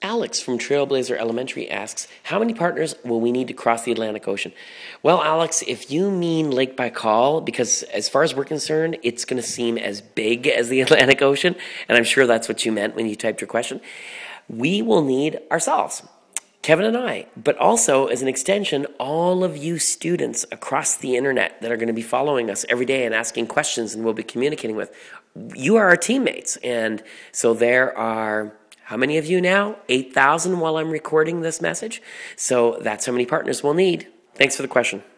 Alex from Trailblazer Elementary asks, how many partners will we need to cross the Atlantic Ocean? Well, Alex, if you mean Lake Baikal, because as far as we're concerned, it's going to seem as big as the Atlantic Ocean, and I'm sure that's what you meant when you typed your question, we will need ourselves, Kevin and I, but also as an extension, all of you students across the internet that are going to be following us every day and asking questions and we'll be communicating with. You are our teammates. And so there are, how many of you now? 8,000 while I'm recording this message. So that's how many partners we'll need. Thanks for the question.